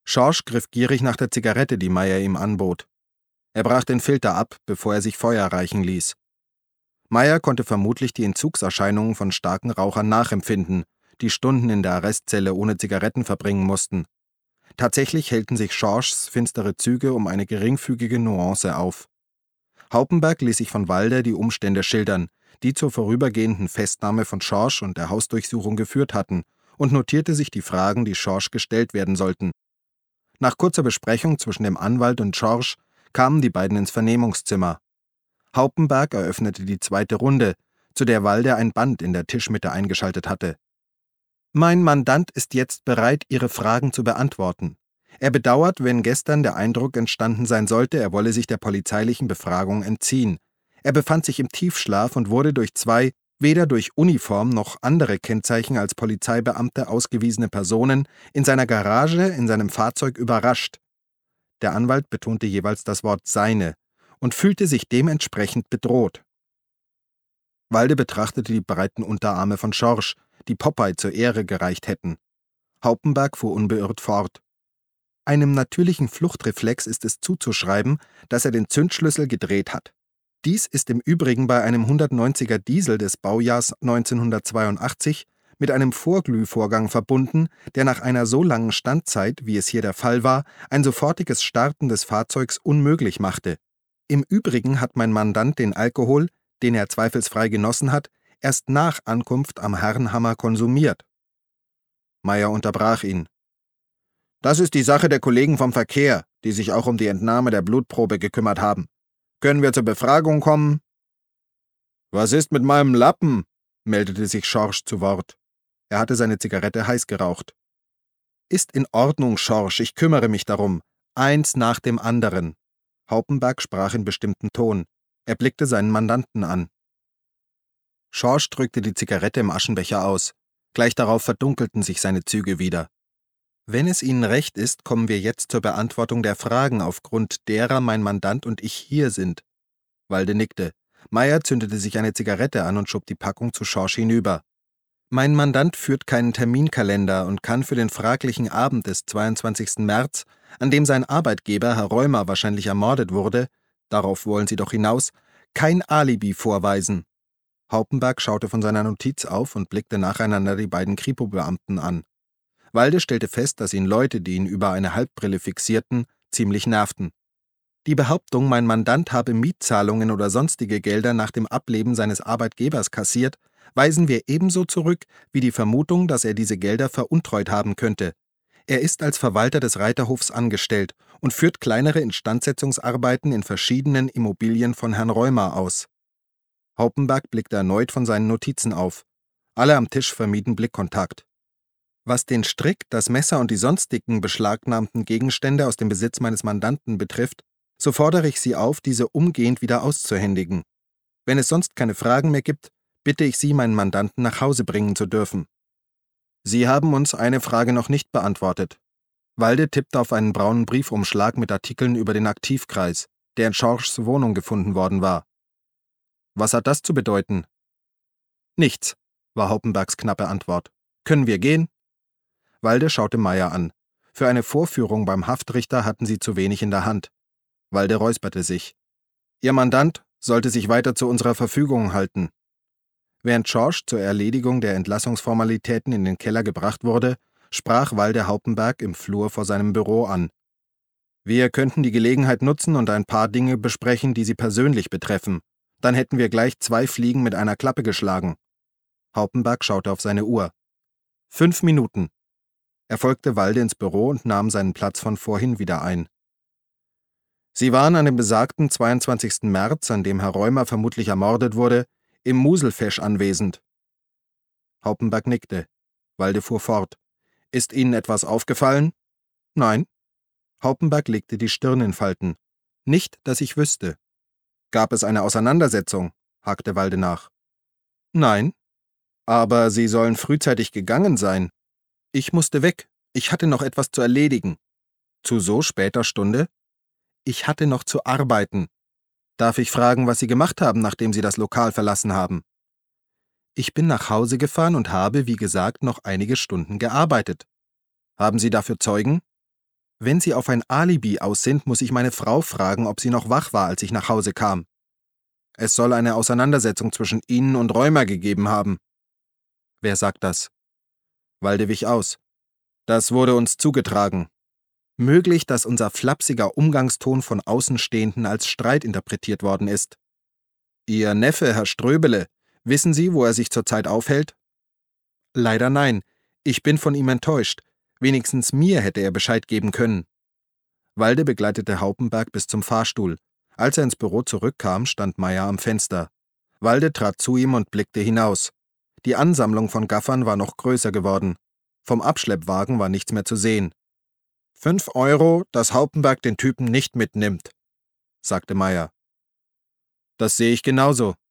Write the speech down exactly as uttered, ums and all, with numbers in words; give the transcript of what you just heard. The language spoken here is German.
Schorsch griff gierig nach der Zigarette, die Meyer ihm anbot. Er brach den Filter ab, bevor er sich Feuer reichen ließ. Meyer konnte vermutlich die Entzugserscheinungen von starken Rauchern nachempfinden, die Stunden in der Arrestzelle ohne Zigaretten verbringen mussten. Tatsächlich hellten sich Schorschs finstere Züge um eine geringfügige Nuance auf. Haupenberg ließ sich von Walde die Umstände schildern, die zur vorübergehenden Festnahme von Schorsch und der Hausdurchsuchung geführt hatten, und notierte sich die Fragen, die Schorsch gestellt werden sollten. Nach kurzer Besprechung zwischen dem Anwalt und Schorsch kamen die beiden ins Vernehmungszimmer. Haupenberg eröffnete die zweite Runde, zu der Walde ein Band in der Tischmitte eingeschaltet hatte. »Mein Mandant ist jetzt bereit, Ihre Fragen zu beantworten. Er bedauert, wenn gestern der Eindruck entstanden sein sollte, er wolle sich der polizeilichen Befragung entziehen. Er befand sich im Tiefschlaf und wurde durch zwei, weder durch Uniform noch andere Kennzeichen als Polizeibeamte ausgewiesene Personen in seiner Garage in seinem Fahrzeug überrascht.« Der Anwalt betonte jeweils das Wort »seine« und fühlte sich dementsprechend bedroht. Walde betrachtete die breiten Unterarme von Schorsch, die Popeye zur Ehre gereicht hätten. Haupenberg fuhr unbeirrt fort. Einem natürlichen Fluchtreflex ist es zuzuschreiben, dass er den Zündschlüssel gedreht hat. Dies ist im Übrigen bei einem hundertneunziger Diesel des Baujahrs neunzehnhundertzweiundachtzig mit einem Vorglühvorgang verbunden, der nach einer so langen Standzeit, wie es hier der Fall war, ein sofortiges Starten des Fahrzeugs unmöglich machte. Im Übrigen hat mein Mandant den Alkohol, den er zweifelsfrei genossen hat, erst nach Ankunft am Herrenhammer konsumiert. Meyer unterbrach ihn. »Das ist die Sache der Kollegen vom Verkehr, die sich auch um die Entnahme der Blutprobe gekümmert haben. Können wir zur Befragung kommen?« »Was ist mit meinem Lappen?« meldete sich Schorsch zu Wort. Er hatte seine Zigarette heiß geraucht. »Ist in Ordnung, Schorsch, ich kümmere mich darum. Eins nach dem anderen.« Haupenberg sprach in bestimmtem Ton. Er blickte seinen Mandanten an. Schorsch drückte die Zigarette im Aschenbecher aus. Gleich darauf verdunkelten sich seine Züge wieder. »Wenn es Ihnen recht ist, kommen wir jetzt zur Beantwortung der Fragen, aufgrund derer mein Mandant und ich hier sind.« Walde nickte. Meyer zündete sich eine Zigarette an und schob die Packung zu Schorsch hinüber. »Mein Mandant führt keinen Terminkalender und kann für den fraglichen Abend des zweiundzwanzigsten März, an dem sein Arbeitgeber, Herr Reumer, wahrscheinlich ermordet wurde, darauf wollen Sie doch hinaus, kein Alibi vorweisen.« Haupenberg schaute von seiner Notiz auf und blickte nacheinander die beiden Kripo-Beamten an. Walde stellte fest, dass ihn Leute, die ihn über eine Halbbrille fixierten, ziemlich nervten. Die Behauptung, mein Mandant habe Mietzahlungen oder sonstige Gelder nach dem Ableben seines Arbeitgebers kassiert, weisen wir ebenso zurück wie die Vermutung, dass er diese Gelder veruntreut haben könnte. Er ist als Verwalter des Reiterhofs angestellt und führt kleinere Instandsetzungsarbeiten in verschiedenen Immobilien von Herrn Reumer aus. Haupenberg blickte erneut von seinen Notizen auf. Alle am Tisch vermieden Blickkontakt. »Was den Strick, das Messer und die sonstigen beschlagnahmten Gegenstände aus dem Besitz meines Mandanten betrifft, so fordere ich Sie auf, diese umgehend wieder auszuhändigen. Wenn es sonst keine Fragen mehr gibt, bitte ich Sie, meinen Mandanten nach Hause bringen zu dürfen.« »Sie haben uns eine Frage noch nicht beantwortet.« Walde tippte auf einen braunen Briefumschlag mit Artikeln über den Aktivkreis, der in Schorschs Wohnung gefunden worden war. »Was hat das zu bedeuten?« »Nichts«, war Haupenbergs knappe Antwort. »Können wir gehen?« Walde schaute Meyer an. Für eine Vorführung beim Haftrichter hatten sie zu wenig in der Hand. Walde räusperte sich. »Ihr Mandant sollte sich weiter zu unserer Verfügung halten.« Während Schorsch zur Erledigung der Entlassungsformalitäten in den Keller gebracht wurde, sprach Walde Haupenberg im Flur vor seinem Büro an. »Wir könnten die Gelegenheit nutzen und ein paar Dinge besprechen, die Sie persönlich betreffen. Dann hätten wir gleich zwei Fliegen mit einer Klappe geschlagen.« Haupenberg schaute auf seine Uhr. »Fünf Minuten.« Er folgte Walde ins Büro und nahm seinen Platz von vorhin wieder ein. »Sie waren an dem besagten zweiundzwanzigsten März, an dem Herr Reumer vermutlich ermordet wurde, im Muselfesch anwesend.« Haupenberg nickte. Walde fuhr fort. »Ist Ihnen etwas aufgefallen?« »Nein.« Haupenberg legte die Stirn in Falten. »Nicht, dass ich wüsste.« »Gab es eine Auseinandersetzung?« hakte Walde nach. »Nein.« »Aber Sie sollen frühzeitig gegangen sein.« »Ich musste weg. Ich hatte noch etwas zu erledigen.« »Zu so später Stunde?« »Ich hatte noch zu arbeiten.« »Darf ich fragen, was Sie gemacht haben, nachdem Sie das Lokal verlassen haben?« »Ich bin nach Hause gefahren und habe, wie gesagt, noch einige Stunden gearbeitet.« »Haben Sie dafür Zeugen?« Wenn Sie auf ein Alibi aus sind, muss ich meine Frau fragen, ob sie noch wach war, als ich nach Hause kam. Es soll eine Auseinandersetzung zwischen Ihnen und Rheuma gegeben haben. Wer sagt das? Walde wich aus. Das wurde uns zugetragen. Möglich, dass unser flapsiger Umgangston von Außenstehenden als Streit interpretiert worden ist. Ihr Neffe, Herr Ströbele, wissen Sie, wo er sich zurzeit aufhält? Leider nein. Ich bin von ihm enttäuscht. Wenigstens mir hätte er Bescheid geben können. Walde begleitete Haupenberg bis zum Fahrstuhl. Als er ins Büro zurückkam, stand Meyer am Fenster. Walde trat zu ihm und blickte hinaus. Die Ansammlung von Gaffern war noch größer geworden. Vom Abschleppwagen war nichts mehr zu sehen. Fünf Euro, dass Haupenberg den Typen nicht mitnimmt, sagte Meyer. Das sehe ich genauso,